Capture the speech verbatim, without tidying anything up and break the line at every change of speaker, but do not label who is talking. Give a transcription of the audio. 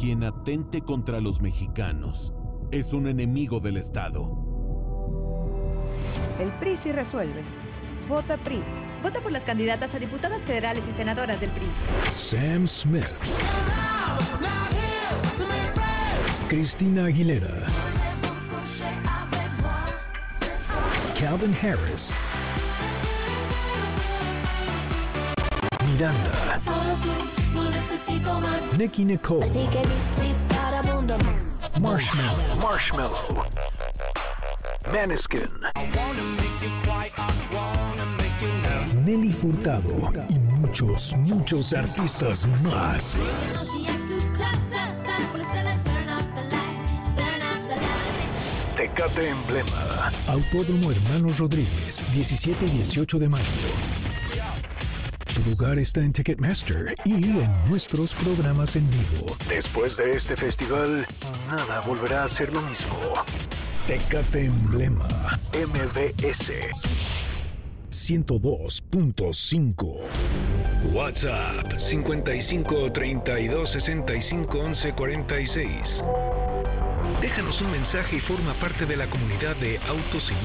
Quien atente contra los mexicanos es un enemigo del Estado.
El P R I sí resuelve. Vota P R I.
Vota por las candidatas a diputadas federales y senadoras del P R I.
Sam Smith. Cristina Aguilera. Calvin Harris. Miranda. Nicki Nicole.
Así que visita el mundo más.
Marshmello. Marshmello. Maneskin. Nelly Furtado y muchos, muchos artistas más. Tecate Emblema. Autódromo Hermanos Rodríguez, diecisiete y dieciocho de mayo. Tu lugar está en Ticketmaster y en nuestros programas en vivo. Después de este festival, nada volverá a ser lo mismo. Tecate Emblema, M B S ciento dos punto cinco. WhatsApp cincuenta y cinco, treinta y dos, sesenta y cinco, once, cuarenta y seis. Déjanos un mensaje y forma parte de la comunidad de Autos y